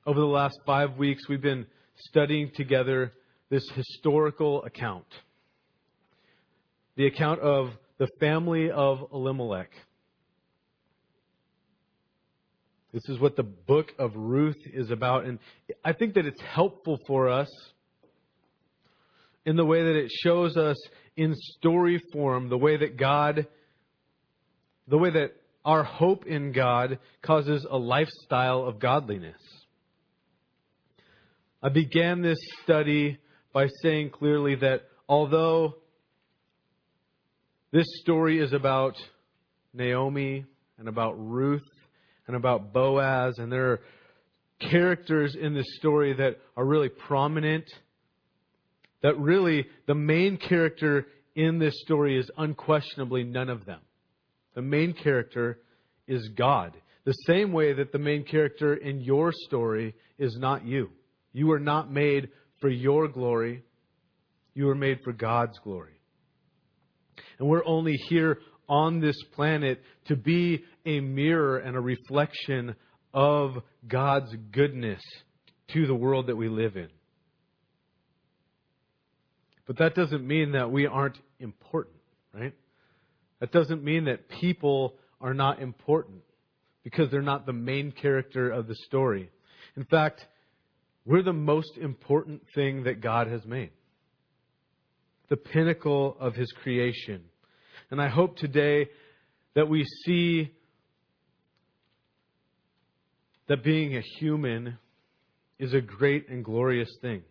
Over the last 5 weeks, we've been studying together this historical account. The account of the family of Elimelech. This is what the book of Ruth is about. And I think that it's helpful for us in the way that it shows us in story form, the way that our hope in God causes a lifestyle of godliness. I began this study by saying clearly that although this story is about Naomi and about Ruth and about Boaz, and there are characters in this story that are really prominent, that really the main character in this story is unquestionably none of them. The main character is God. The same way that the main character in your story is not you. You are not made for your glory. You are made for God's glory. And we're only here on this planet to be a mirror and a reflection of God's goodness to the world that we live in. But that doesn't mean that we aren't important, right? That doesn't mean that people are not important because they're not the main character of the story. In fact, we're the most important thing that God has made. The pinnacle of His creation. And I hope today that we see that being a human is a great and glorious thing.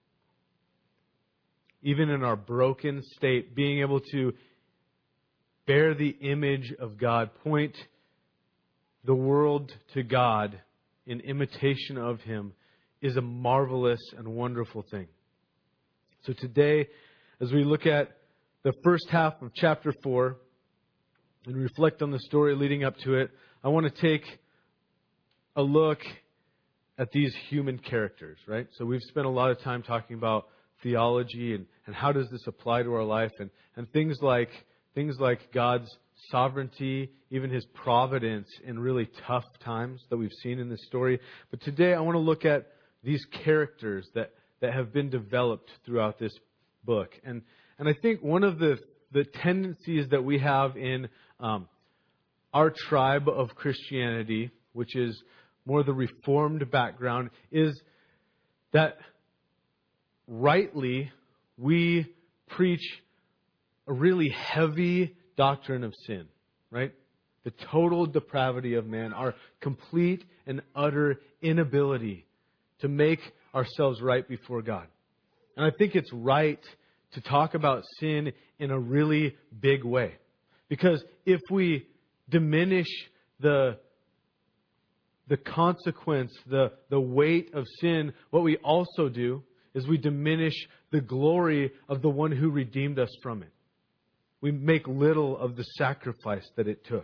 Even in our broken state, being able to bear the image of God, point the world to God in imitation of Him, is a marvelous and wonderful thing. So today, as we look at the first half of chapter 4 and reflect on the story leading up to it, I want to take a look at these human characters, right? So we've spent a lot of time talking about theology and how does this apply to our life, and things like God's sovereignty, even His providence in really tough times that we've seen in this story. But today I want to look at these characters that have been developed throughout this book. And I think one of the tendencies that we have in our tribe of Christianity, which is more the Reformed background, is that rightly we preach a really heavy doctrine of sin, right? The total depravity of man, our complete and utter inability to make ourselves right before God. And I think it's right to talk about sin in a really big way. Because if we diminish the consequence, the weight of sin, what we also do is we diminish the glory of the one who redeemed us from it. We make little of the sacrifice that it took.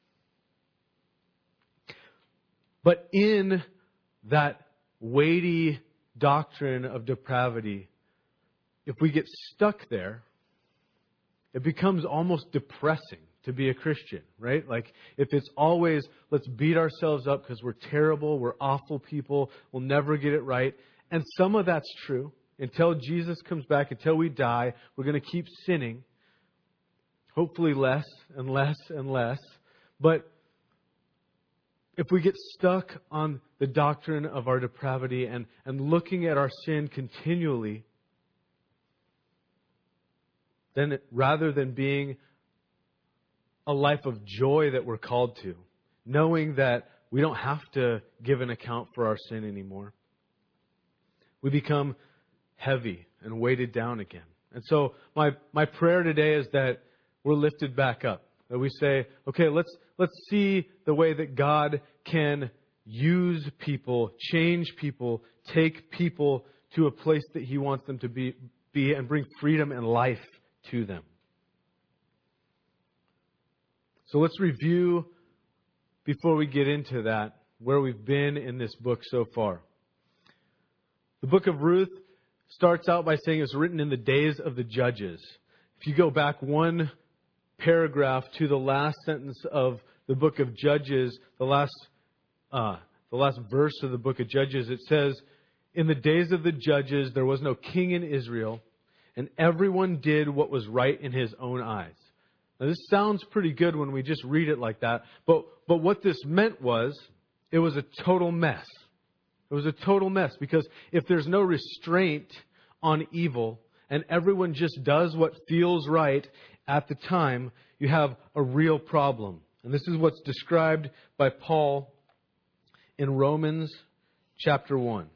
But in that weighty doctrine of depravity, if we get stuck there, it becomes almost depressing to be a Christian, right? Like if it's always, let's beat ourselves up because we're terrible, we're awful people, we'll never get it right. And some of that's true. Until Jesus comes back, until we die, we're going to keep sinning. Hopefully less and less and less. But if we get stuck on the doctrine of our depravity and looking at our sin continually, then rather than being a life of joy that we're called to, knowing that we don't have to give an account for our sin anymore, we become heavy and weighted down again. And so my prayer today is that we're lifted back up. That we say, okay, let's see the way that God can use people, change people, take people to a place that He wants them to be and bring freedom and life to them. So let's review, before we get into that, where we've been in this book so far. The book of Ruth starts out by saying it's written in the days of the judges. If you go back one paragraph to the last sentence of the book of Judges, the last the last verse of the book of Judges, it says, "In the days of the judges, there was no king in Israel, and everyone did what was right in his own eyes." Now, this sounds pretty good when we just read it like that, but what this meant was, it was a total mess. It was a total mess, because if there's no restraint on evil, and everyone just does what feels right at the time, you have a real problem. And this is what's described by Paul in Romans chapter 1.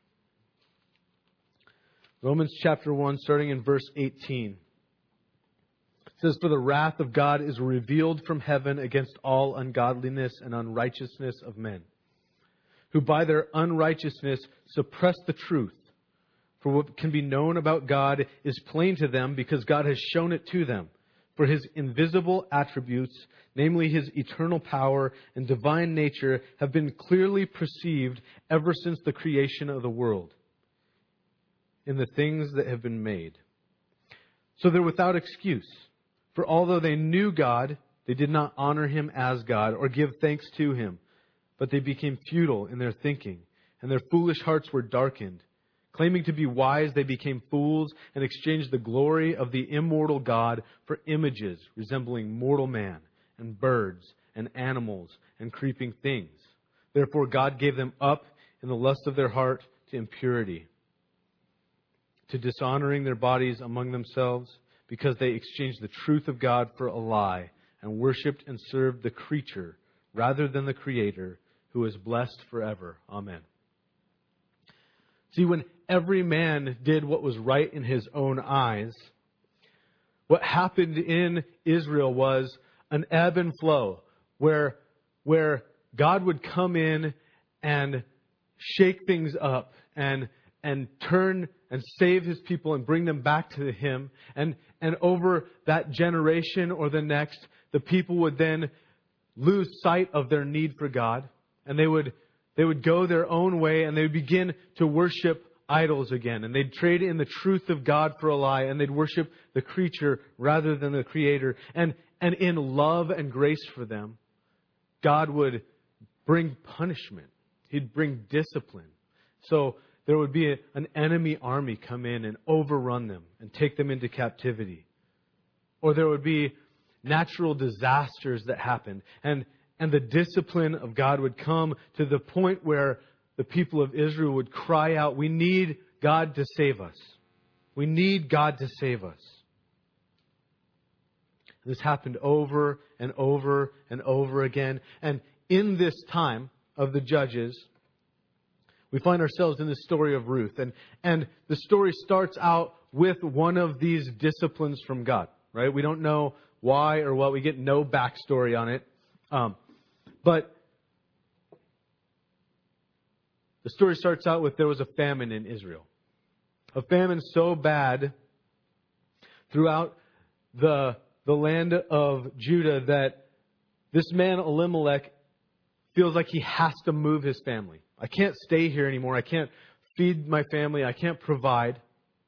Romans chapter 1, starting in verse 18. It says, "For the wrath of God is revealed from heaven against all ungodliness and unrighteousness of men, who by their unrighteousness suppress the truth. For what can be known about God is plain to them, because God has shown it to them. For his invisible attributes, namely his eternal power and divine nature, have been clearly perceived ever since the creation of the world, in the things that have been made. So they're without excuse. For although they knew God, they did not honor him as God or give thanks to him. But they became futile in their thinking, and their foolish hearts were darkened. Claiming to be wise, they became fools and exchanged the glory of the immortal God for images resembling mortal man and birds and animals and creeping things. Therefore God gave them up in the lust of their heart to impurity, to dishonoring their bodies among themselves, because they exchanged the truth of God for a lie and worshipped and served the creature rather than the Creator, who is blessed forever. Amen." See, when every man did what was right in his own eyes, what happened in Israel was an ebb and flow where God would come in and shake things up and turn and save his people and bring them back to him. And over that generation or the next, the people would then lose sight of their need for God, and they would go their own way, and they would begin to worship idols again. And they'd trade in the truth of God for a lie, and they'd worship the creature rather than the Creator. And in love and grace for them, God would bring punishment. He'd bring discipline. So there would be an enemy army come in and overrun them and take them into captivity. Or there would be natural disasters that happened. And the discipline of God would come to the point where the people of Israel would cry out, "We need God to save us. We need God to save us." This happened over and over and over again. And in this time of the Judges, we find ourselves in the story of Ruth. And the story starts out with one of these disciplines from God, right? We don't know why or what. We get no backstory on it. But the story starts out with there was a famine in Israel. A famine so bad throughout the land of Judah that this man Elimelech feels like he has to move his family. I can't stay here anymore. I can't feed my family. I can't provide.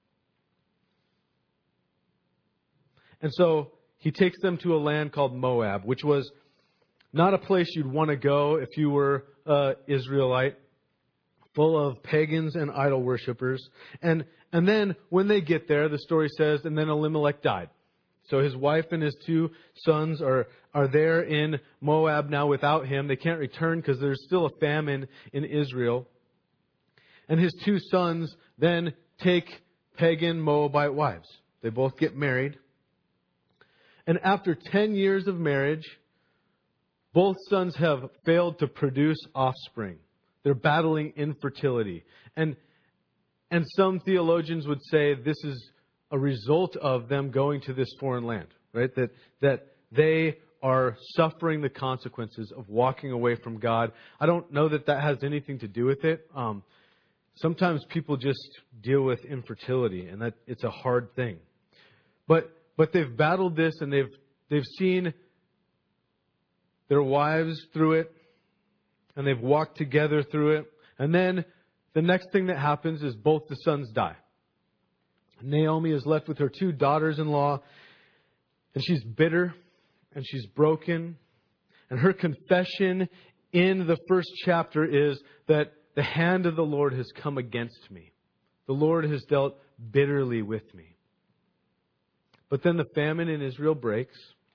And so he takes them to a land called Moab, which was not a place you'd want to go if you were an Israelite, full of pagans and idol worshippers. And then when they get there, the story says, and then Elimelech died. So his wife and his two sons are there in Moab now without him. They can't return because there's still a famine in Israel. And his two sons then take pagan Moabite wives. They both get married. And after 10 years of marriage, both sons have failed to produce offspring. They're battling infertility. And some theologians would say this is a result of them going to this foreign land, right? That they are suffering the consequences of walking away from God. I don't know that has anything to do with it. Sometimes people just deal with infertility, and that it's a hard thing. But they've battled this, and they've seen their wives through it, and they've walked together through it. And then the next thing that happens is both the sons die. Naomi is left with her two daughters-in-law, and she's bitter, and she's broken. And her confession in the first chapter is that the hand of the Lord has come against me. The Lord has dealt bitterly with me. But then the famine in Israel breaks.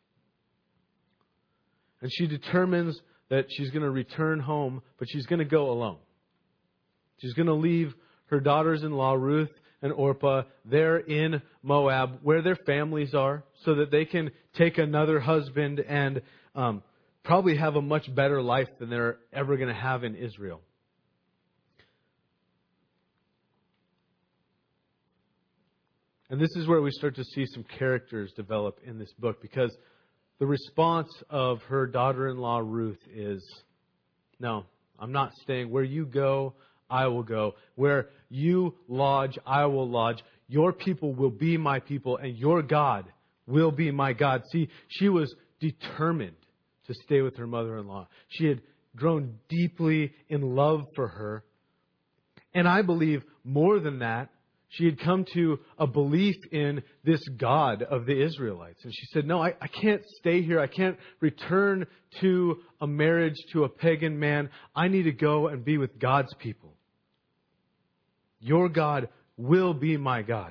And she determines that she's going to return home, but she's going to go alone. She's going to leave her daughters-in-law, Ruth and Orpah, there in Moab, where their families are, so that they can take another husband and probably have a much better life than they're ever going to have in Israel. And this is where we start to see some characters develop in this book, because the response of her daughter-in-law, Ruth, is, no, I'm not staying. Where you go, I will go. Where you lodge, I will lodge. Your people will be my people, and your God will be my God. See, she was determined to stay with her mother-in-law. She had grown deeply in love for her. And I believe more than that, she had come to a belief in this God of the Israelites. And she said, no, I can't stay here. I can't return to a marriage to a pagan man. I need to go and be with God's people. Your God will be my God.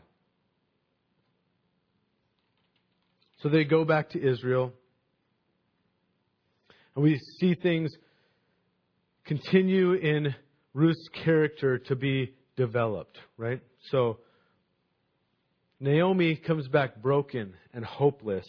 So they go back to Israel. And we see things continue in Ruth's character to be developed, right? So Naomi comes back broken and hopeless.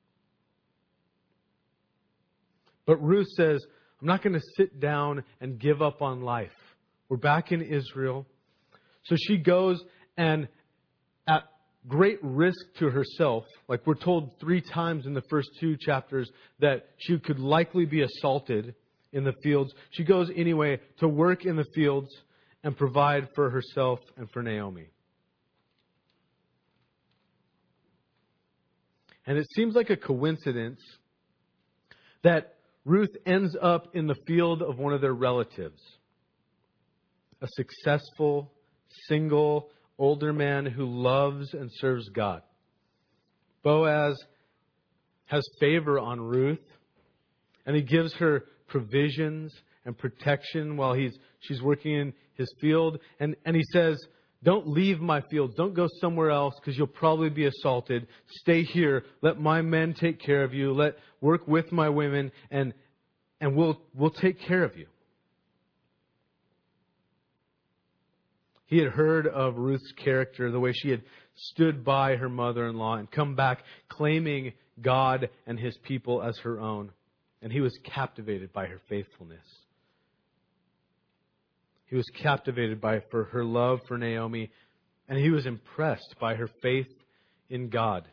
But Ruth says, I'm not going to sit down and give up on life. We're back in Israel. So she goes, and at great risk to herself, like we're told 3 times in the first 2 chapters that she could likely be assaulted in the fields. She goes anyway to work in the fields and provide for herself and for Naomi. And it seems like a coincidence that Ruth ends up in the field of one of their relatives. A successful, single, older man who loves and serves God. Boaz has favor on Ruth, and he gives her provisions and protection while she's working in his field. And he says, don't leave my fields. Don't go somewhere else because you'll probably be assaulted. Stay here. Let my men take care of you. Work with my women, and we'll take care of you. He had heard of Ruth's character, the way she had stood by her mother-in-law and come back claiming God and his people as her own. And he was captivated by her faithfulness. He was captivated by her love for Naomi, and he was impressed by her faith in God.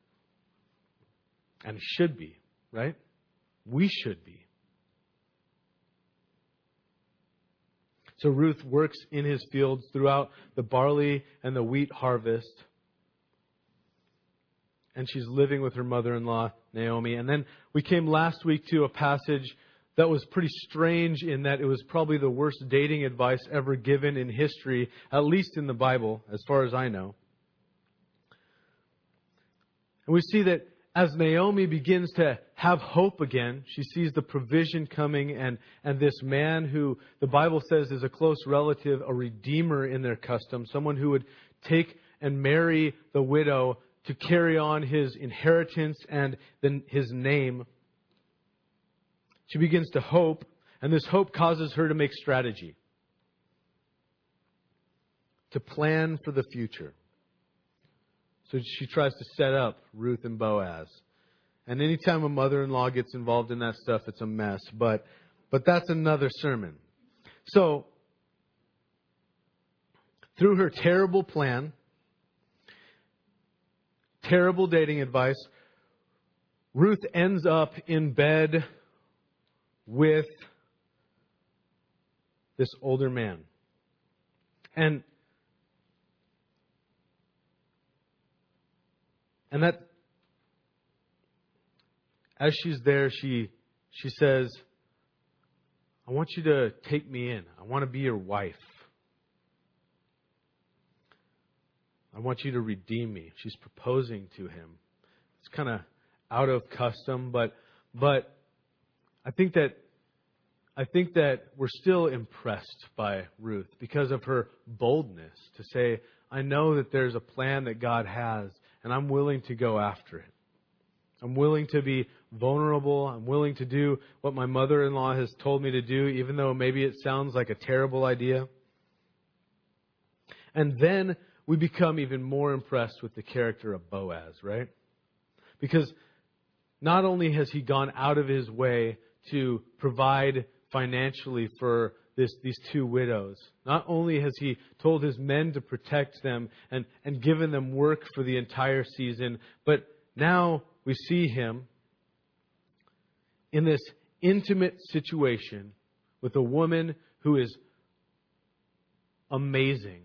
And should be, right? We should be. So Ruth works in his fields throughout the barley and the wheat harvest. And she's living with her mother-in-law, Naomi. And then we came last week to a passage that was pretty strange in that it was probably the worst dating advice ever given in history, at least in the Bible, as far as I know. And we see that as Naomi begins to have hope again, she sees the provision coming, and this man who the Bible says is a close relative, a redeemer in their custom, someone who would take and marry the widow to carry on his inheritance and then his name. She begins to hope, and this hope causes her to make strategy, to plan for the future. So she tries to set up Ruth and Boaz. And anytime a mother-in-law gets involved in that stuff, it's a mess. But that's another sermon. So, through her terrible plan, terrible dating advice, Ruth ends up in bed with this older man. And that, as she's there, she says, I want you to take me in. I want to be your wife. I want you to redeem me. She's proposing to him. It's kind of out of custom, but I think that I think that we're still impressed by Ruth because of her boldness to say, I know that there's a plan that God has, and I'm willing to go after it. I'm willing to be vulnerable. I'm willing to do what my mother-in-law has told me to do, even though maybe it sounds like a terrible idea. And then we become even more impressed with the character of Boaz, right? Because not only has he gone out of his way to provide financially for these two widows, not only has he told his men to protect them and given them work for the entire season, but now we see him in this intimate situation with a woman who is amazing.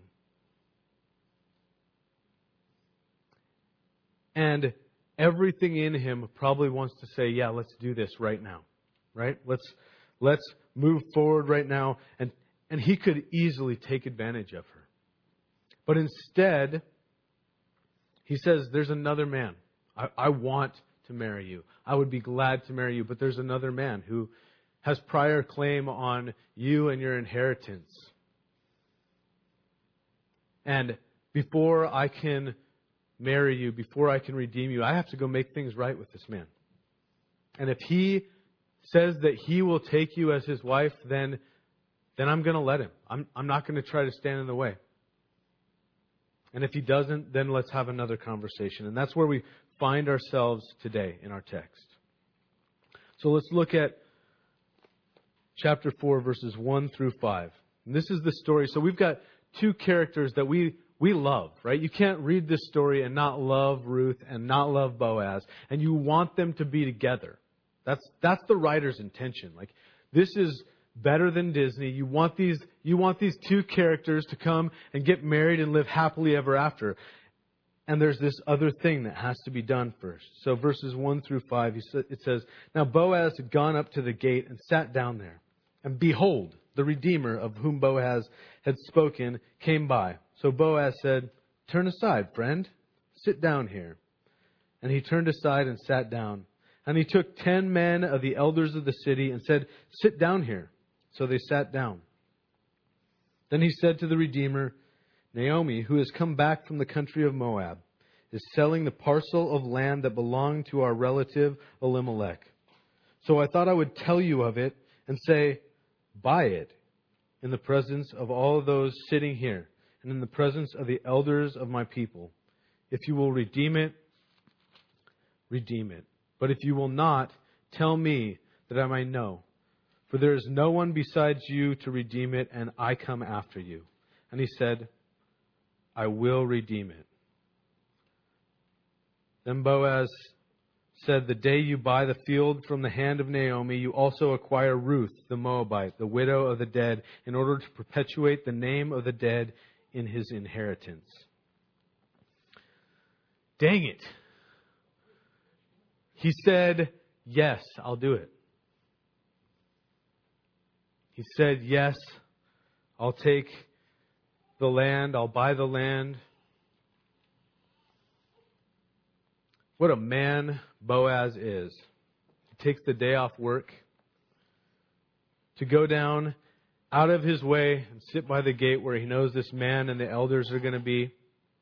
And everything in him probably wants to say, yeah, let's do this right now. Right? Let's move forward right now. And he could easily take advantage of her. But instead, he says, there's another man. I want to marry you. I would be glad to marry you. But there's another man who has prior claim on you and your inheritance. And before I can marry you, before I can redeem you, I have to go make things right with this man. And if he says that he will take you as his wife, then I'm going to let him. I'm not going to try to stand in the way. And if he doesn't, then let's have another conversation. And that's where we find ourselves today in our text. So let's look at chapter 4, verses 1 through 5. And this is the story. So we've got two characters that we love, right? You can't read this story and not love Ruth and not love Boaz. And you want them to be together. That's the writer's intention. Like, this is better than Disney. You want these two characters to come and get married and live happily ever after. And there's this other thing that has to be done first. So verses 1 through 5, it says, Now Boaz had gone up to the gate and sat down there. And behold, the Redeemer of whom Boaz had spoken came by. So Boaz said, Turn aside, friend. Sit down here. And he turned aside and sat down. And he took 10 men of the elders of the city and said, Sit down here. So they sat down. Then he said to the Redeemer, Naomi, who has come back from the country of Moab, is selling the parcel of land that belonged to our relative Elimelech. So I thought I would tell you of it and say, Buy it in the presence of all those sitting here and in the presence of the elders of my people. If you will redeem it, redeem it. But if you will not, tell me that I might know. For there is no one besides you to redeem it, and I come after you. And he said, I will redeem it. Then Boaz said, The day you buy the field from the hand of Naomi, you also acquire Ruth the Moabite, the widow of the dead, in order to perpetuate the name of the dead in his inheritance. Dang it. He said, yes, I'll do it. He said, yes, I'll take the land, I'll buy the land. What a man Boaz is. He takes the day off work to go down out of his way and sit by the gate where he knows this man and the elders are going to be,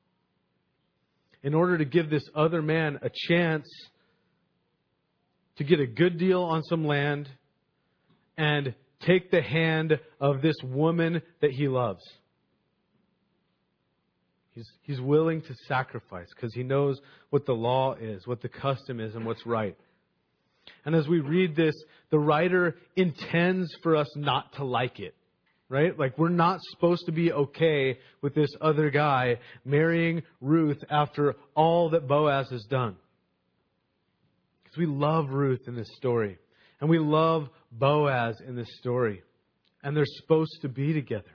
in order to give this other man a chance to get a good deal on some land and take the hand of this woman that he loves. He's willing to sacrifice because he knows what the law is, what the custom is, and what's right. And as we read this, the writer intends for us not to like it, right? Like, we're not supposed to be okay with this other guy marrying Ruth after all that Boaz has done. Because we love Ruth in this story. And we love Boaz in this story. And they're supposed to be together.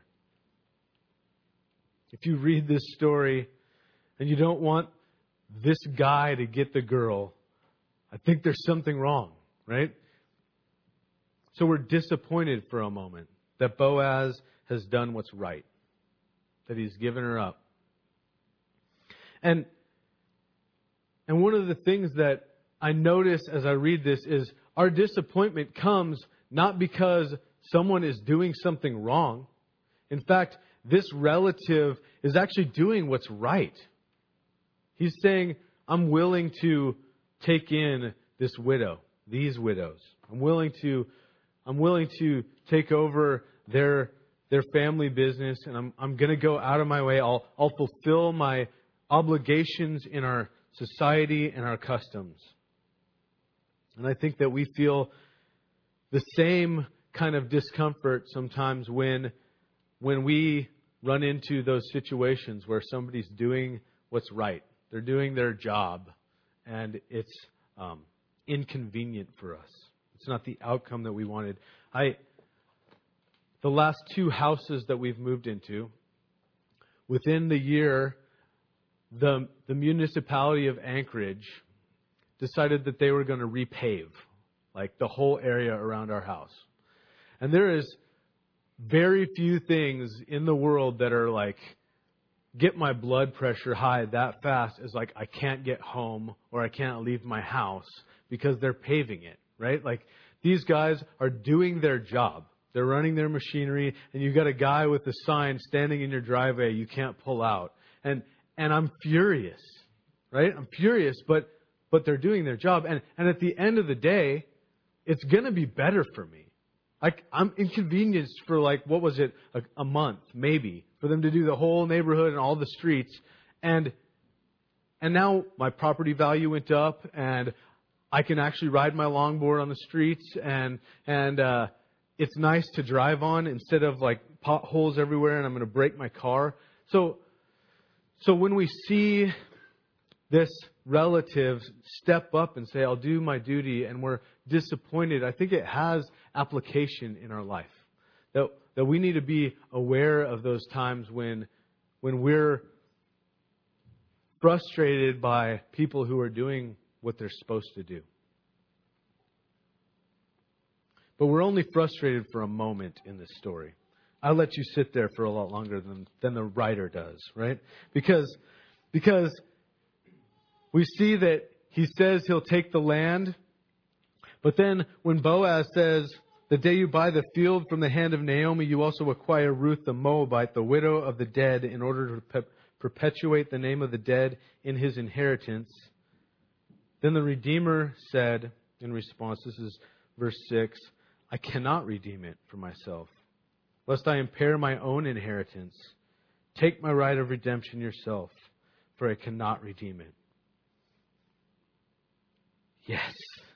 If you read this story and you don't want this guy to get the girl, I think there's something wrong, right? So we're disappointed for a moment that Boaz has done what's right, that he's given her up. And one of the things that I notice as I read this is our disappointment comes not because someone is doing something wrong. In fact, this relative is actually doing what's right. He's saying, I'm willing to take in this widow, these widows. I'm willing to take over their family business, and I'm going to go out of my way. I'll fulfill my obligations in our society and our customs. And I think that we feel the same kind of discomfort sometimes when we run into those situations where somebody's doing what's right. They're doing their job, and it's inconvenient for us. It's not the outcome that we wanted. The last 2 houses that we've moved into, within the year, the municipality of Anchorage decided that they were going to repave, like the whole area around our house. And there is very few things in the world that are like, get my blood pressure high that fast as like, I can't get home or I can't leave my house because they're paving it, right? Like, these guys are doing their job. They're running their machinery, and you've got a guy with a sign standing in your driveway you can't pull out. And I'm furious, right? I'm furious, but they're doing their job. And at the end of the day, it's going to be better for me. Like, I'm inconvenienced for like, what was it, a month, maybe, for them to do the whole neighborhood and all the streets. And now my property value went up, and I can actually ride my longboard on the streets, and it's nice to drive on instead of like potholes everywhere, and I'm going to break my car. So when we see this relative step up and say, I'll do my duty, and we're disappointed, I think it has application in our life. That we need to be aware of those times when we're frustrated by people who are doing what they're supposed to do. But we're only frustrated for a moment in this story. I'll let you sit there for a lot longer than the writer does, right? Because we see that he says he'll take the land, but then when Boaz says, the day you buy the field from the hand of Naomi, you also acquire Ruth the Moabite, the widow of the dead, in order to perpetuate the name of the dead in his inheritance. Then the Redeemer said in response, this is verse 6, I cannot redeem it for myself, lest I impair my own inheritance. Take my right of redemption yourself, for I cannot redeem it. Yes.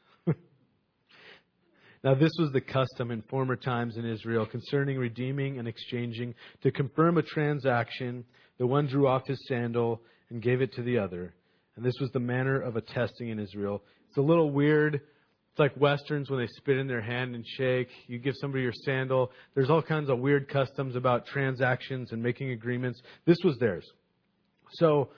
Now this was the custom in former times in Israel concerning redeeming and exchanging. To confirm a transaction, the one drew off his sandal and gave it to the other. And this was the manner of attesting in Israel. It's a little weird. It's like Westerns when they spit in their hand and shake. You give somebody your sandal. There's all kinds of weird customs about transactions and making agreements. This was theirs. So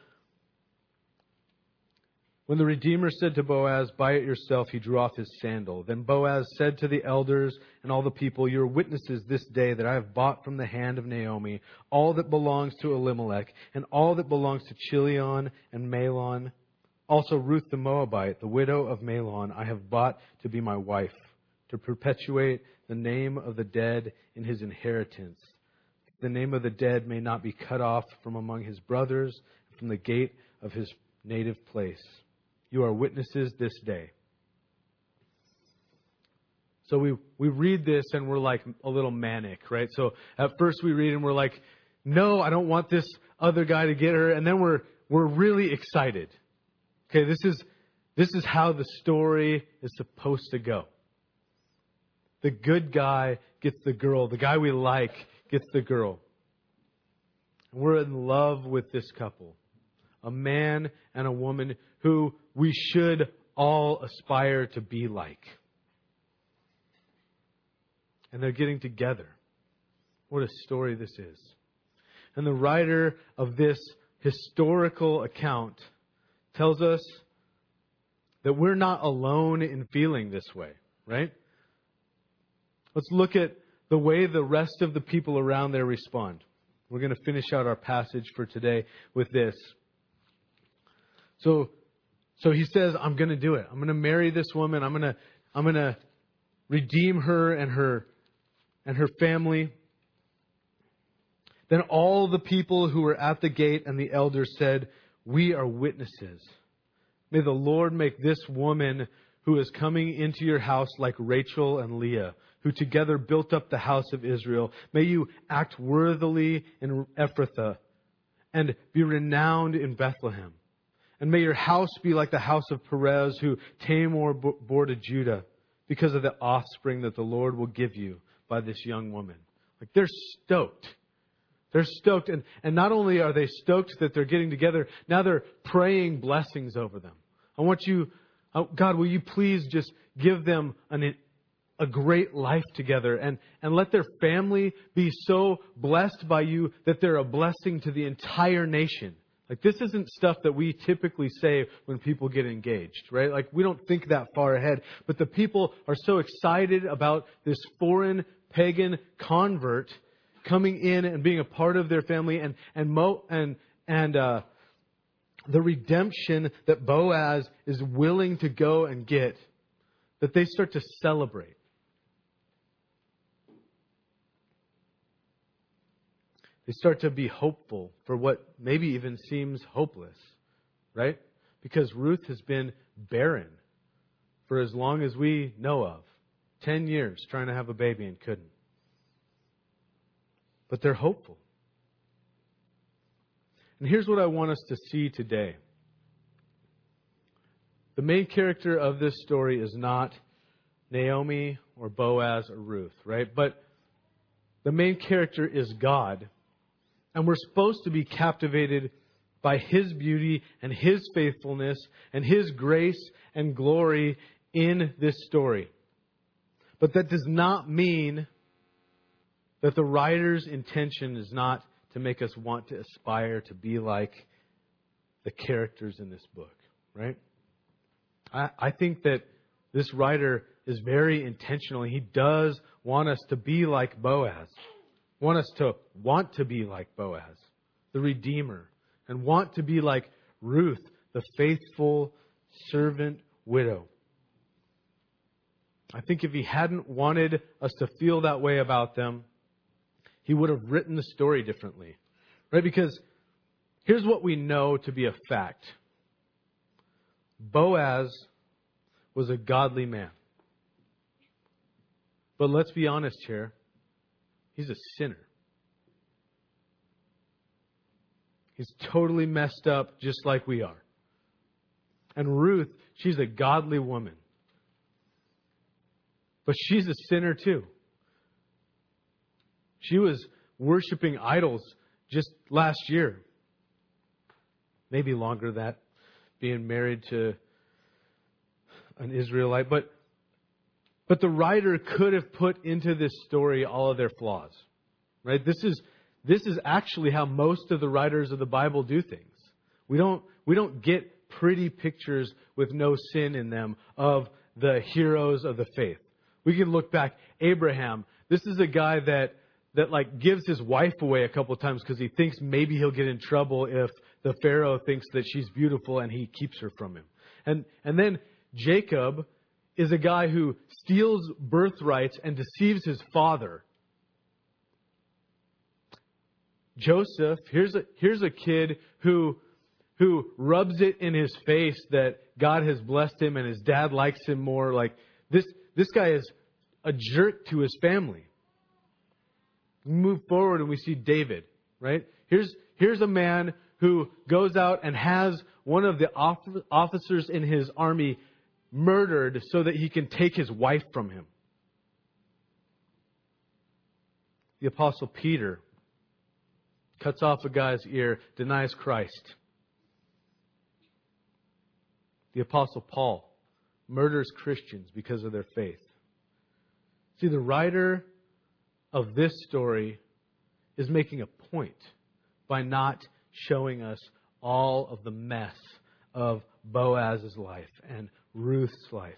when the Redeemer said to Boaz, buy it yourself, he drew off his sandal. Then Boaz said to the elders and all the people, you are witnesses this day that I have bought from the hand of Naomi all that belongs to Elimelech and all that belongs to Chilion and Mahlon. Also Ruth the Moabite, the widow of Mahlon, I have bought to be my wife, to perpetuate the name of the dead in his inheritance. The name of the dead may not be cut off from among his brothers, from the gate of his native place. You are witnesses this day. So we read this and we're like a little manic, right? So at first we read and we're like, no, I don't want this other guy to get her. And then we're really excited. Okay, this is how the story is supposed to go. The good guy gets the girl. The guy we like gets the girl. And we're in love with this couple. A man and a woman who we should all aspire to be like. And they're getting together. What a story this is. And the writer of this historical account tells us that we're not alone in feeling this way, right? Let's look at the way the rest of the people around there respond. We're going to finish out our passage for today with this. So he says, I'm going to do it. I'm going to marry this woman. I'm going to redeem her and and her family. Then all the people who were at the gate and the elders said, "We are witnesses. May the Lord make this woman who is coming into your house like Rachel and Leah, who together built up the house of Israel. May you act worthily in Ephrathah and be renowned in Bethlehem. And may your house be like the house of Perez, who Tamar bore to Judah, because of the offspring that the Lord will give you by this young woman." Like, they're stoked. They're stoked. And not only are they stoked that they're getting together, now they're praying blessings over them. I want you, God, will you please just give them a great life together and let their family be so blessed by you that they're a blessing to the entire nation. Like, this isn't stuff that we typically say when people get engaged, right? Like, we don't think that far ahead. But the people are so excited about this foreign pagan convert coming in and being a part of their family and the redemption that Boaz is willing to go and get, that they start to celebrate. They start to be hopeful for what maybe even seems hopeless, right? Because Ruth has been barren for as long as we know of. 10 years trying to have a baby and couldn't. But they're hopeful. And here's what I want us to see today. The main character of this story is not Naomi or Boaz or Ruth, right? But the main character is God. And we're supposed to be captivated by His beauty and His faithfulness and His grace and glory in this story. But that does not mean that the writer's intention is not to make us want to aspire to be like the characters in this book, right? I think that this writer is very intentional. He does want us to be like Boaz. Want to be like Boaz, the Redeemer, and want to be like Ruth, the faithful servant widow. I think if he hadn't wanted us to feel that way about them, he would have written the story differently, right? Because here's what we know to be a fact. Boaz was a godly man. But let's be honest here. He's a sinner. He's totally messed up just like we are. And Ruth, she's a godly woman. But she's a sinner too. She was worshiping idols just last year. Maybe longer than that, being married to an Israelite. But the writer could have put into this story all of their flaws. Right? This is actually how most of the writers of the Bible do things. We don't get pretty pictures with no sin in them of the heroes of the faith. We can look back. Abraham, this is a guy that like gives his wife away a couple of times because he thinks maybe he'll get in trouble if the Pharaoh thinks that she's beautiful and he keeps her from him. And then Jacob is a guy who steals birthrights and deceives his father. Joseph, here's a kid who rubs it in his face that God has blessed him and his dad likes him more. Like this guy is a jerk to his family. We move forward and we see David, right? Here's a man who goes out and has one of the officers in his army murdered so that he can take his wife from him. The Apostle Peter cuts off a guy's ear, denies Christ. The Apostle Paul murders Christians because of their faith. See, the writer of this story is making a point by not showing us all of the mess of Boaz's life and Ruth's life.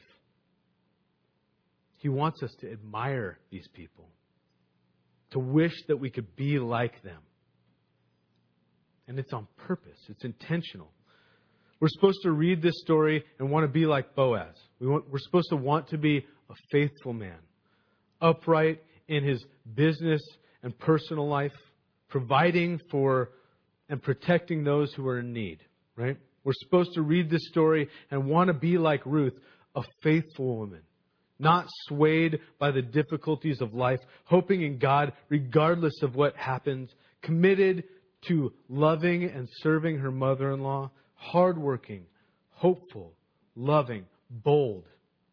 He wants us to admire these people, to wish that we could be like them. And it's on purpose. It's intentional. We're supposed to read this story and want to be like Boaz. We're supposed to want to be a faithful man, upright in his business and personal life, providing for and protecting those who are in need, right? We're supposed to read this story and want to be like Ruth, a faithful woman, not swayed by the difficulties of life, hoping in God regardless of what happens, committed to loving and serving her mother-in-law, hardworking, hopeful, loving, bold.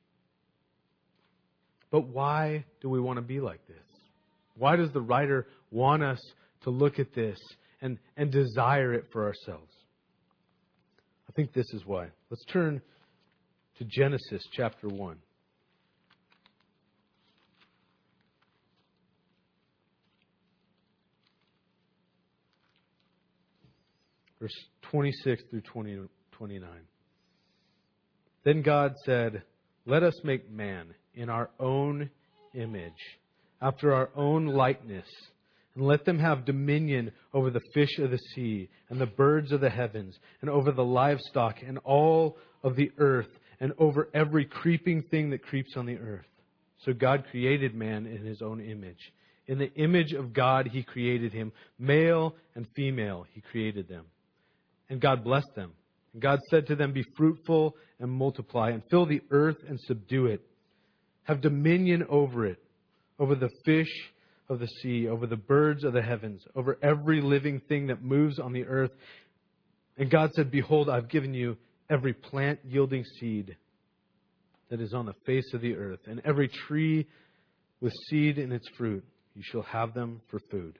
But why do we want to be like this? Why does the writer want us to look at this and desire it for ourselves? I think this is why. Let's turn to Genesis chapter 1. Verse 26 through 29. Then God said, "Let us make man in our own image, after our own likeness, and let them have dominion over the fish of the sea, and the birds of the heavens, and over the livestock, and all of the earth, and over every creeping thing that creeps on the earth." So God created man in his own image. In the image of God he created him. Male and female he created them. And God blessed them. And God said to them, "Be fruitful and multiply, and fill the earth and subdue it. Have dominion over it, over the fish of the sea, over the birds of the heavens, over every living thing that moves on the earth." And God said, "Behold, I've given you every plant yielding seed that is on the face of the earth, and every tree with seed in its fruit. You shall have them for food."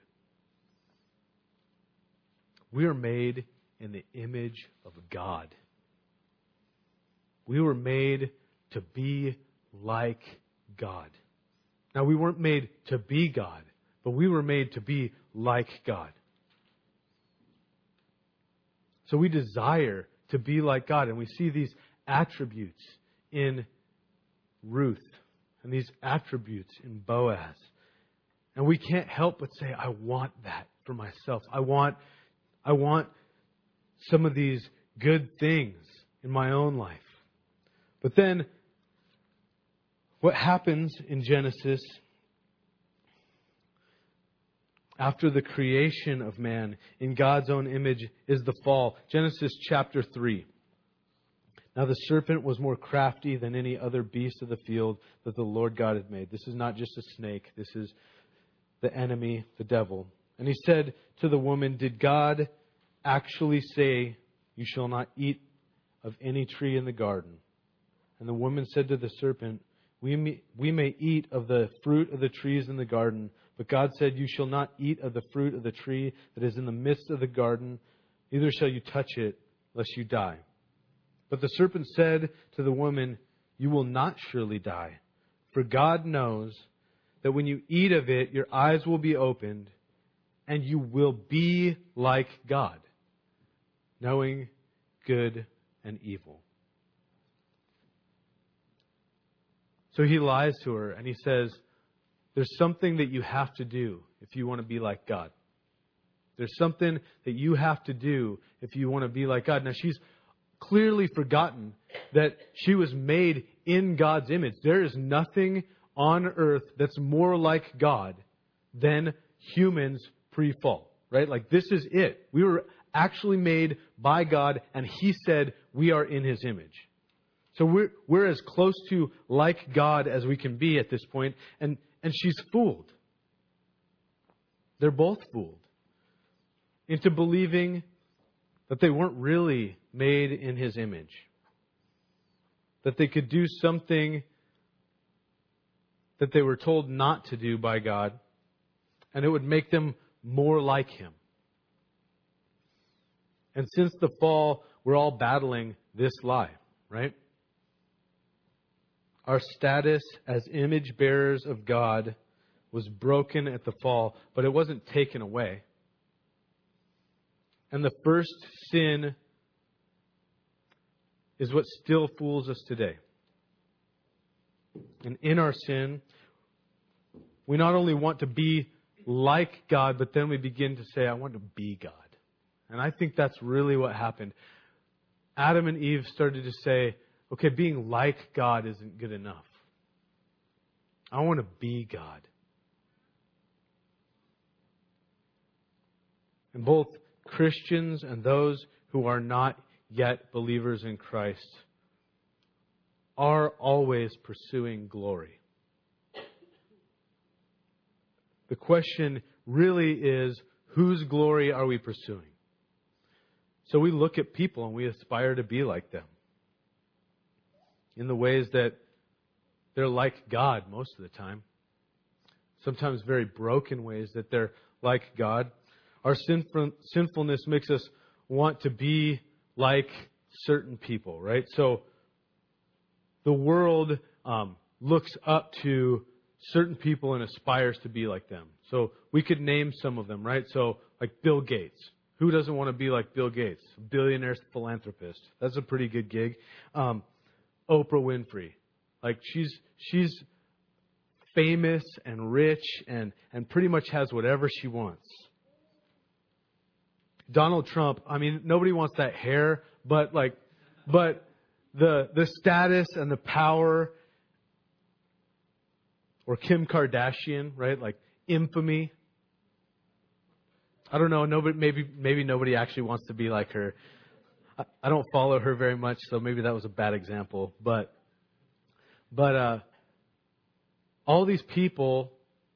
We are made in the image of God. We were made to be like God. Now, we weren't made to be God, but we were made to be like God. So we desire to be like God, and we see these attributes in Ruth and these attributes in Boaz. And we can't help but say, I want that for myself. I want some of these good things in my own life. But then, what happens in Genesis after the creation of man in God's own image is the fall. Genesis chapter 3. Now the serpent was more crafty than any other beast of the field that the Lord God had made. This is not just a snake. This is the enemy, the devil. And he said to the woman, "Did God actually say, 'You shall not eat of any tree in the garden'?" And the woman said to the serpent, we may eat of the fruit of the trees in the garden, but God said, 'You shall not eat of the fruit of the tree that is in the midst of the garden, neither shall you touch it, lest you die.' But the serpent said to the woman, 'You will not surely die, for God knows that when you eat of it, your eyes will be opened, and you will be like God, knowing good and evil.'" So he lies to her and he says, there's something that you have to do if you want to be like God. There's something that you have to do if you want to be like God. Now, she's clearly forgotten that she was made in God's image. There is nothing on earth that's more like God than humans pre-fall, right? Like, this is it. We were actually made by God, and He said we are in His image. So we're as close to like God as we can be at this point, and she's fooled. They're both fooled into believing that they weren't really made in His image. That they could do something that they were told not to do by God, and it would make them more like Him. And since the fall, we're all battling this lie, right? Our status as image bearers of God was broken at the fall, but it wasn't taken away. And the first sin is what still fools us today. And in our sin, we not only want to be like God, but then we begin to say, I want to be God. And I think that's really what happened. Adam and Eve started to say, okay, being like God isn't good enough. I want to be God. And both Christians and those who are not yet believers in Christ are always pursuing glory. The question really is, whose glory are we pursuing? So we look at people and we aspire to be like them in the ways that they're like God most of the time. Sometimes very broken ways that they're like God. Our sinfulness makes us want to be like certain people, right? So the world looks up to certain people and aspires to be like them. So we could name some of them, right? So like Bill Gates. Who doesn't want to be like Bill Gates? A billionaire philanthropist. That's a pretty good gig. Oprah Winfrey. Like she's famous and rich and pretty much has whatever she wants. Donald Trump, I mean, nobody wants that hair, but the status and the power. Or Kim Kardashian, right? Like infamy. I don't know. Maybe nobody actually wants to be like her. I don't follow her very much, so maybe that was a bad example. But all these people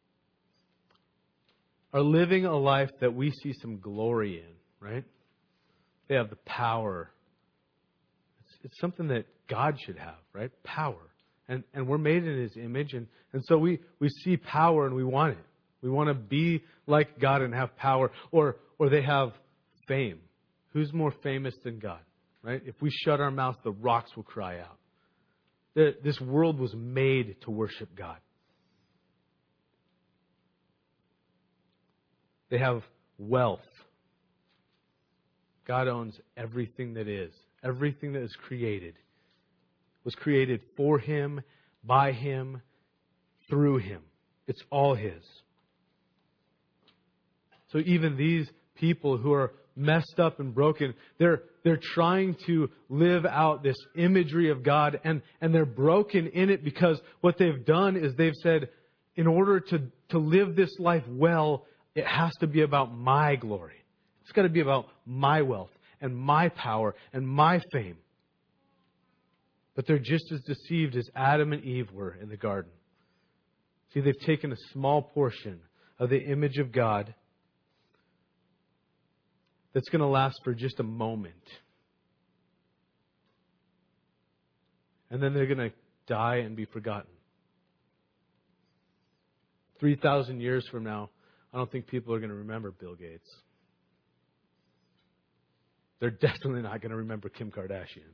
are living a life that we see some glory in, right? They have the power. It's something that God should have, right? Power. And we're made in His image. And so we see power and we want it. We want to be like God and have power. Or they have fame. Who's more famous than God, right? If we shut our mouths, the rocks will cry out. This world was made to worship God. They have wealth. God owns everything that is. Everything that is created was created for Him, by Him, through Him. It's all His. So even these people who are messed up and broken, they're trying to live out this imagery of God, and they're broken in it because what they've done is they've said, in order to live this life well, it has to be about my glory. It's got to be about my wealth and my power and my fame. But they're just as deceived as Adam and Eve were in the garden. See, they've taken a small portion of the image of God that's going to last for just a moment. And then they're going to die and be forgotten. 3,000 years from now, I don't think people are going to remember Bill Gates. They're definitely not going to remember Kim Kardashian.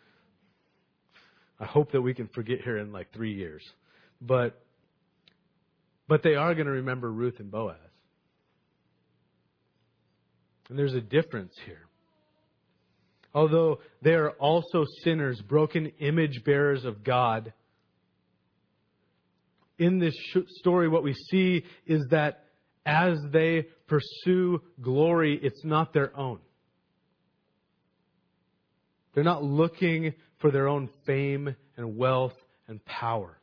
I hope that we can forget her in like 3 years. But they are going to remember Ruth and Boaz. And there's a difference here. Although they are also sinners, broken image bearers of God, in this story what we see is that as they pursue glory, it's not their own. They're not looking for their own fame and wealth and power.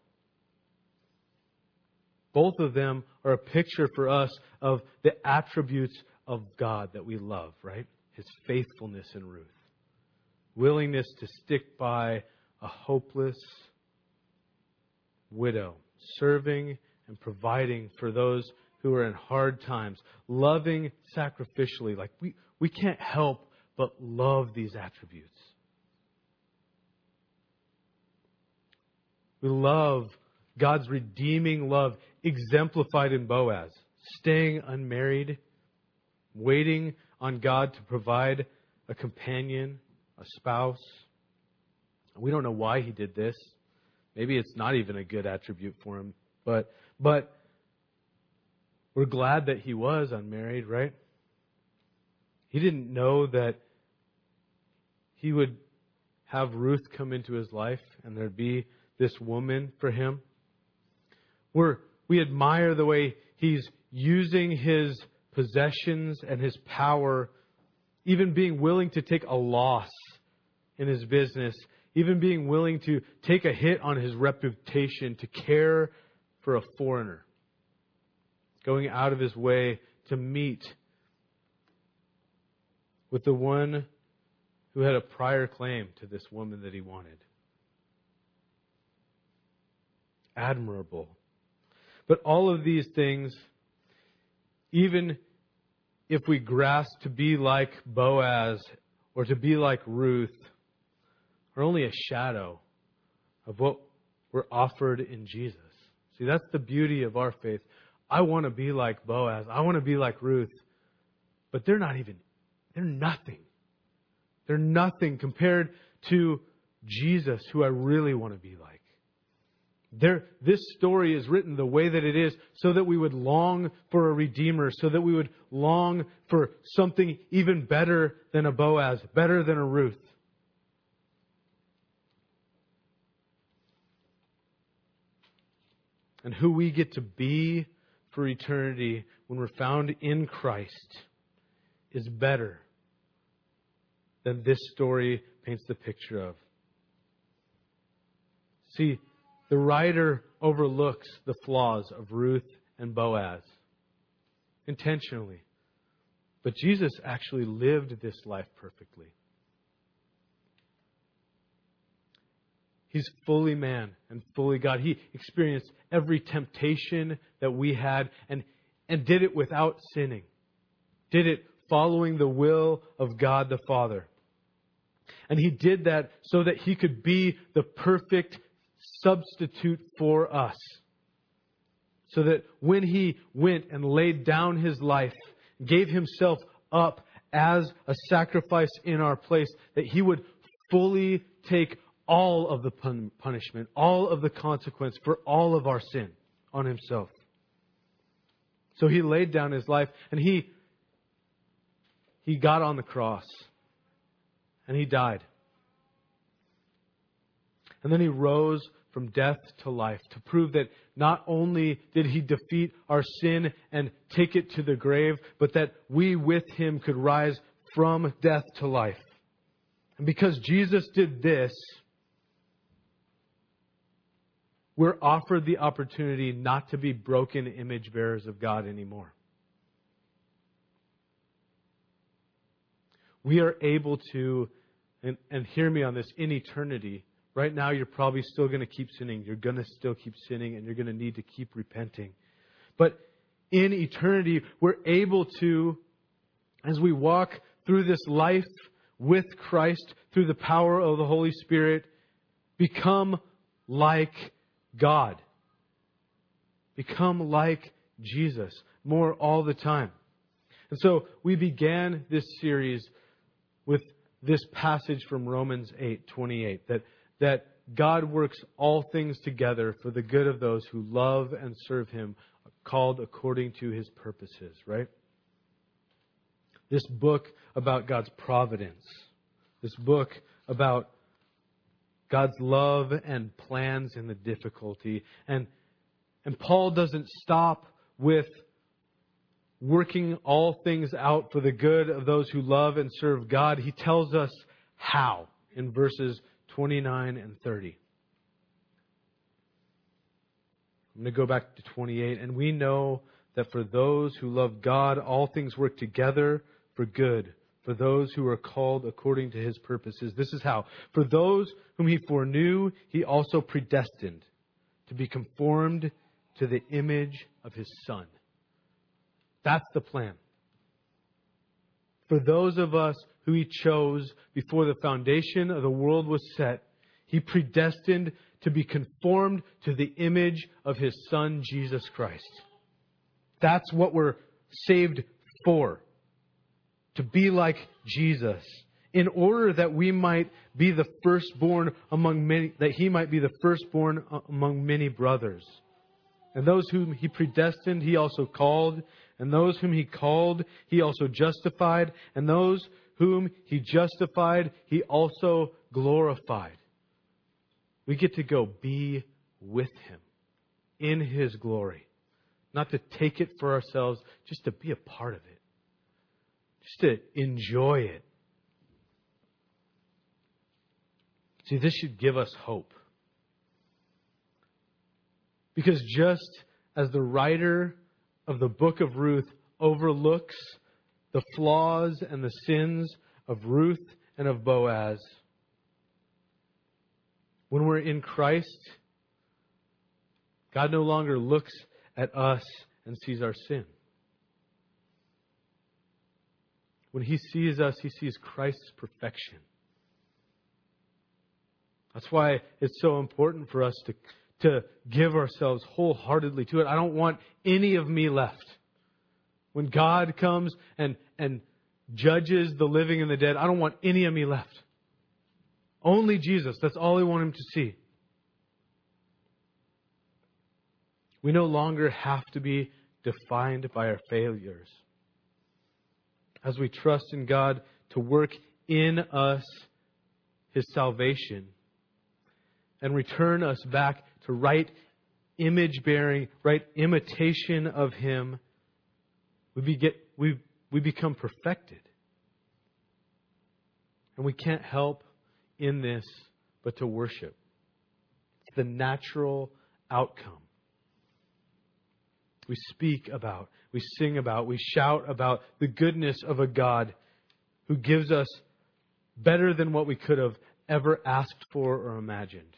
Both of them are a picture for us of the attributes of God that we love, right? His faithfulness in Ruth. Willingness to stick by a hopeless widow. Serving and providing for those who are in hard times. Loving sacrificially. Like we can't help but love these attributes. We love God's redeeming love exemplified in Boaz. Staying unmarried. Waiting on God to provide a companion, a spouse. We don't know why he did this. Maybe it's not even a good attribute for him. But we're glad that he was unmarried, right? He didn't know that he would have Ruth come into his life and there'd be this woman for him. We admire the way he's using his possessions and his power, even being willing to take a loss in his business, even being willing to take a hit on his reputation to care for a foreigner, going out of his way to meet with the one who had a prior claim to this woman that he wanted. Admirable. But all of these things, even if we grasp to be like Boaz or to be like Ruth, are only a shadow of what we're offered in Jesus. See, that's the beauty of our faith. I want to be like Boaz. I want to be like Ruth. But they're nothing. They're nothing compared to Jesus, who I really want to be like. This story is written the way that it is so that we would long for a Redeemer, so that we would long for something even better than a Boaz, better than a Ruth. And who we get to be for eternity when we're found in Christ is better than this story paints the picture of. See, the writer overlooks the flaws of Ruth and Boaz intentionally. But Jesus actually lived this life perfectly. He's fully man and fully God. He experienced every temptation that we had and did it without sinning. Did it following the will of God the Father. And He did that so that He could be the perfect substitute for us. So that when He went and laid down His life, gave Himself up as a sacrifice in our place, that He would fully take all of the punishment, all of the consequence for all of our sin on Himself. So He laid down His life and He got on the cross and He died. And then He rose from death to life to prove that not only did He defeat our sin and take it to the grave, but that we with Him could rise from death to life. And because Jesus did this, we're offered the opportunity not to be broken image bearers of God anymore. We are able to, and hear me on this, in eternity. Right now, you're probably still going to keep sinning. You're going to still keep sinning, and you're going to need to keep repenting. But in eternity, we're able to, as we walk through this life with Christ, through the power of the Holy Spirit, become like God. Become like Jesus more all the time. And so we began this series with this passage from Romans 8:28, that God works all things together for the good of those who love and serve Him, called according to His purposes, right? This book about God's providence. This book about God's love and plans in the difficulty. And Paul doesn't stop with working all things out for the good of those who love and serve God. He tells us how in verses 29 and 30. I'm going to go back to 28. And we know that for those who love God, all things work together for good, for those who are called according to His purposes. This is how. For those whom He foreknew, He also predestined to be conformed to the image of His Son. That's the plan. For those of us who He chose before the foundation of the world was set, He predestined to be conformed to the image of His Son, Jesus Christ. That's what we're saved for. To be like Jesus. In order that we might be the firstborn among many, that He might be the firstborn among many brothers. And those whom He predestined, He also called. And those whom He called, He also justified. And those whom He justified, He also glorified. We get to go be with Him in His glory. Not to take it for ourselves, just to be a part of it. Just to enjoy it. See, this should give us hope. Because just as the writer of the book of Ruth overlooks the flaws and the sins of Ruth and of Boaz. When we're in Christ, God no longer looks at us and sees our sin. When He sees us, He sees Christ's perfection. That's why it's so important for us to give ourselves wholeheartedly to it. I don't want any of me left. When God comes and judges the living and the dead, I don't want any of me left. Only Jesus. That's all I want Him to see. We no longer have to be defined by our failures. As we trust in God to work in us His salvation and return us back to right image bearing, right imitation of Him, we become perfected. And we can't help in this but to worship. It's the natural outcome. We speak about, we sing about, we shout about the goodness of a God who gives us better than what we could have ever asked for or imagined.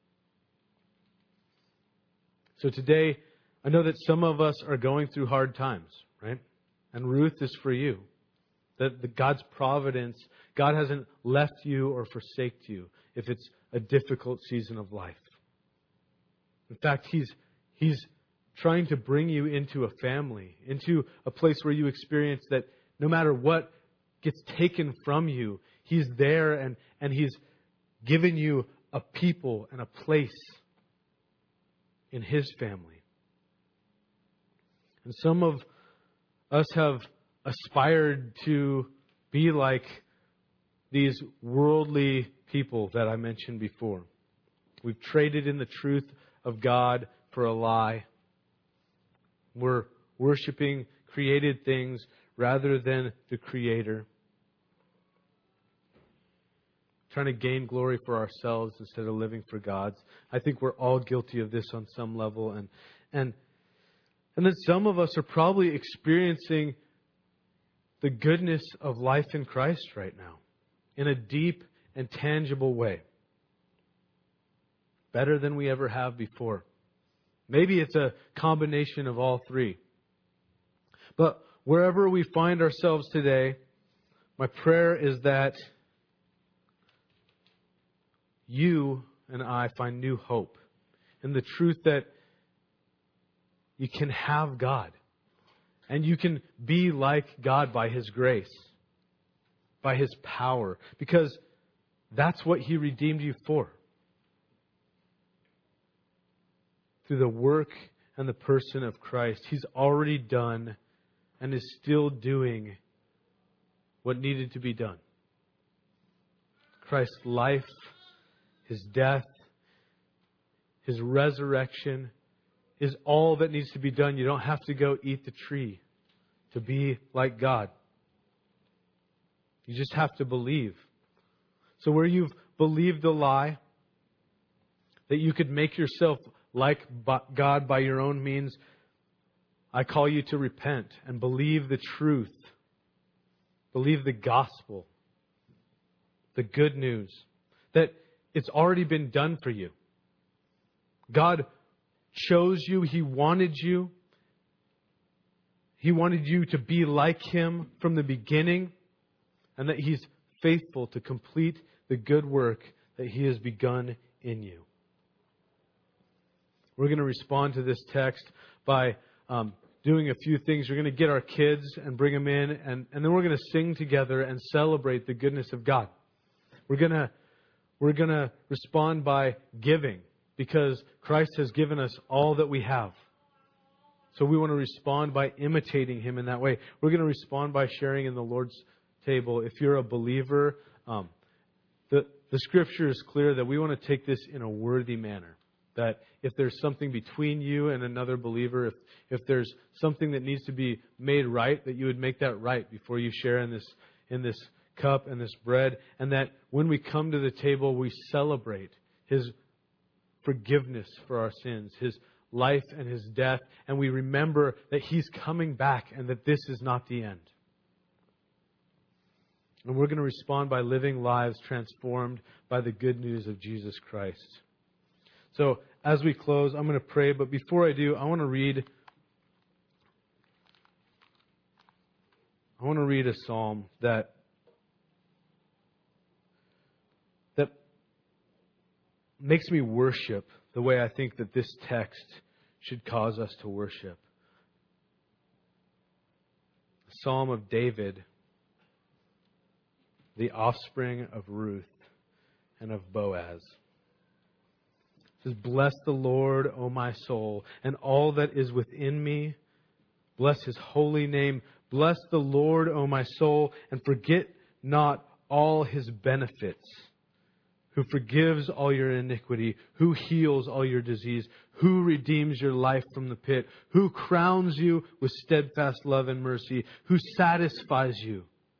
So today, I know that some of us are going through hard times, right? And Ruth is for you. That God's providence, God hasn't left you or forsaken you if it's a difficult season of life. In fact, He's trying to bring you into a family, into a place where you experience that no matter what gets taken from you, He's there and He's given you a people and a place in His family. And some of us have aspired to be like these worldly people that I mentioned before. We've traded in the truth of God for a lie. We're worshiping created things rather than the Creator. Trying to gain glory for ourselves instead of living for God's. I think we're all guilty of this on some level. And then some of us are probably experiencing the goodness of life in Christ right now in a deep and tangible way. Better than we ever have before. Maybe it's a combination of all three. But wherever we find ourselves today, my prayer is that you and I find new hope in the truth that you can have God and you can be like God by His grace, by His power, because that's what He redeemed you for. Through the work and the person of Christ, He's already done and is still doing what needed to be done. Christ's life, His death, His resurrection is all that needs to be done. You don't have to go eat the tree to be like God. You just have to believe. So where you've believed the lie that you could make yourself like God by your own means, I call you to repent and believe the truth. Believe the gospel. The good news. That it's already been done for you. God chose you. He wanted you. He wanted you to be like Him from the beginning. And that He's faithful to complete the good work that He has begun in you. We're going to respond to this text by doing a few things. We're going to get our kids and bring them in. And then we're going to sing together and celebrate the goodness of God. We're going to respond by giving because Christ has given us all that we have. So we want to respond by imitating Him in that way. We're going to respond by sharing in the Lord's table. If you're a believer, the Scripture is clear that we want to take this in a worthy manner. That if there's something between you and another believer, if there's something that needs to be made right, that you would make that right before you share in this cup and this bread. And that when we come to the table, we celebrate His forgiveness for our sins, His life and His death. And we remember that He's coming back and that this is not the end. And we're going to respond by living lives transformed by the good news of Jesus Christ. So as we close, I'm going to pray. But before I do, I want to read a psalm that makes me worship the way I think that this text should cause us to worship. Psalm of David, the offspring of Ruth and of Boaz. It says, "Bless the Lord, O my soul, and all that is within me. Bless His holy name. Bless the Lord, O my soul, and forget not all His benefits. Who forgives all your iniquity, who heals all your disease, who redeems your life from the pit, who crowns you with steadfast love and mercy, who satisfies you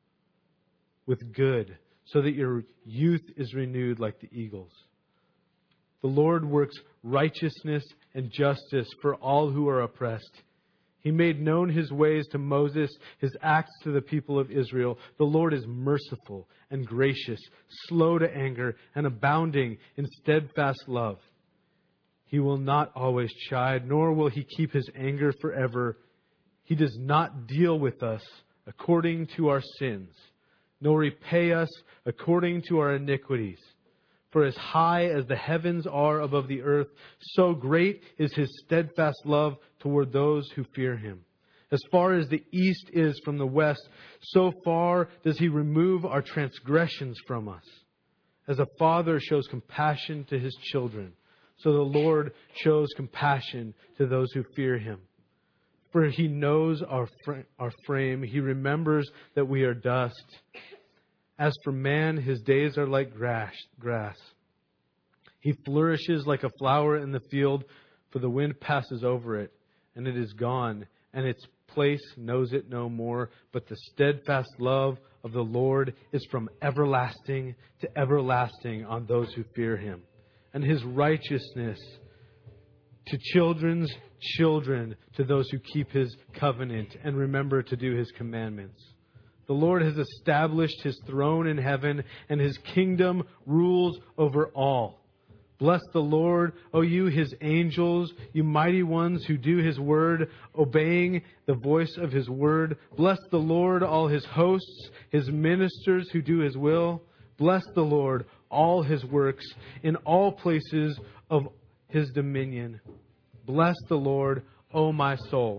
with good, so that your youth is renewed like the eagles. The Lord works righteousness and justice for all who are oppressed. He made known His ways to Moses, His acts to the people of Israel. The Lord is merciful and gracious, slow to anger, and abounding in steadfast love. He will not always chide, nor will He keep His anger forever. He does not deal with us according to our sins, nor repay us according to our iniquities. For as high as the heavens are above the earth, so great is His steadfast love toward those who fear Him. As far as the east is from the west, so far does He remove our transgressions from us. As a father shows compassion to his children, so the Lord shows compassion to those who fear Him. For He knows our frame. He remembers that we are dust. As for man, his days are like grass. He flourishes like a flower in the field, for the wind passes over it, and it is gone, and its place knows it no more. But the steadfast love of the Lord is from everlasting to everlasting on those who fear Him, and His righteousness to children's children, to those who keep His covenant and remember to do His commandments. The Lord has established His throne in heaven, and His kingdom rules over all. Bless the Lord, O you His angels, you mighty ones who do His word, obeying the voice of His word. Bless the Lord, all His hosts, His ministers who do His will. Bless the Lord, all His works, in all places of His dominion. Bless the Lord, O my soul."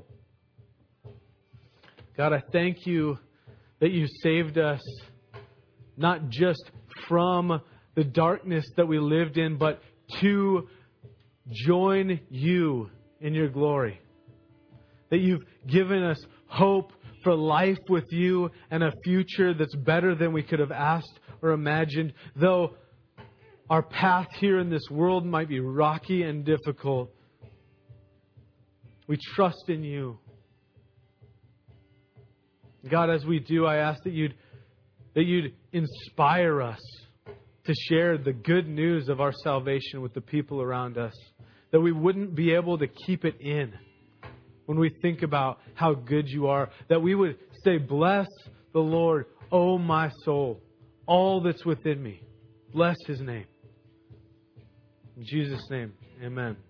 God, I thank You that You saved us not just from the darkness that we lived in, but to join You in Your glory. That You've given us hope for life with You and a future that's better than we could have asked or imagined. Though our path here in this world might be rocky and difficult, we trust in You. God, as we do, I ask that You'd inspire us to share the good news of our salvation with the people around us. That we wouldn't be able to keep it in when we think about how good You are. That we would say, "Bless the Lord, O my soul, all that's within me. Bless His name." In Jesus' name, amen.